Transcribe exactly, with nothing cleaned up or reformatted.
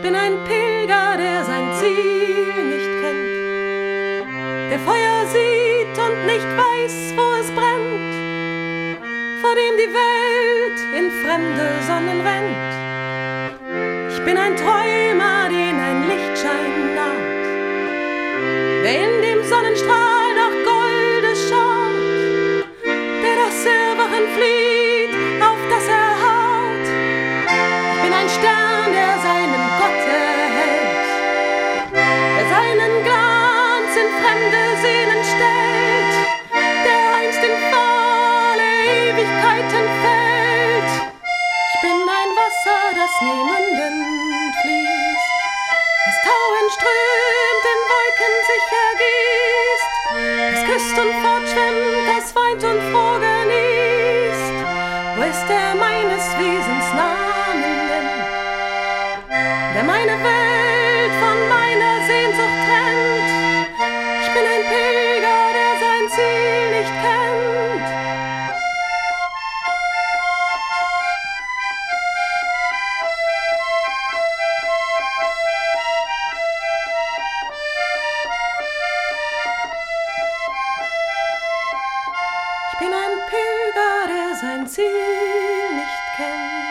bin ein Pilger, der sein Ziel nicht kennt, der Feuer sieht und nicht weiß, wo es brennt, vor dem die Welt in fremde Sonnen rennt. Ich bin ein Träumer, den ein Lichtschein naht, der in dem Sonnenstrahl nach Golde schaut, der das Erwachen flieht, auf das er haut. Ich bin ein Stern, der seinen Gott erhält, der seinen Glanz in fremde Seelen stellt, der einst in fahle Ewigkeiten fällt. Ich bin ein Wasser, das niemanden fließt, das Tau entströmt, in Wolken sich ergießt, das küsst und fortschwimmt, das weint und froh genießt. Wo ist der meines Wesens Namen nennt, der meine Welt von meiner Sehnsucht trennt? Ich bin ein Pilger, der sein Ziel nicht kennt. Ich bin ein Pilger, der sein Ziel nicht kennt.